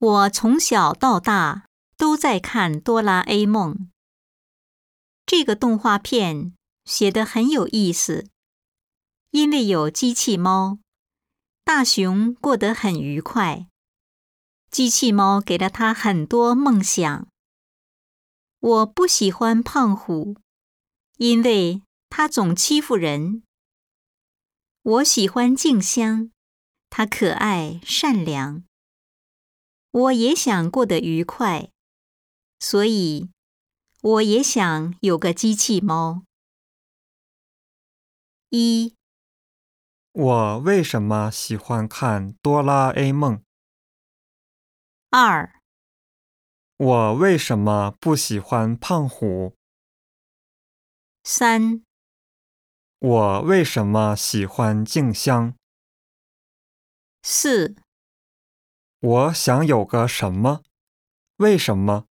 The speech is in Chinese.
我从小到大都在看哆啦 A 梦。这个动画片写得很有意思，因为有机器猫，大雄过得很愉快。机器猫给了他很多梦想。我不喜欢胖虎，因为他总欺负人。我喜欢静香，她可爱善良。我也想过得愉快，所以我也想有个机器猫。1. 我为什么喜欢看哆啦 A 梦？ 2. 我为什么不喜欢胖虎？ 3. 我为什么喜欢静香？ 4. 我想有个什么？为什么？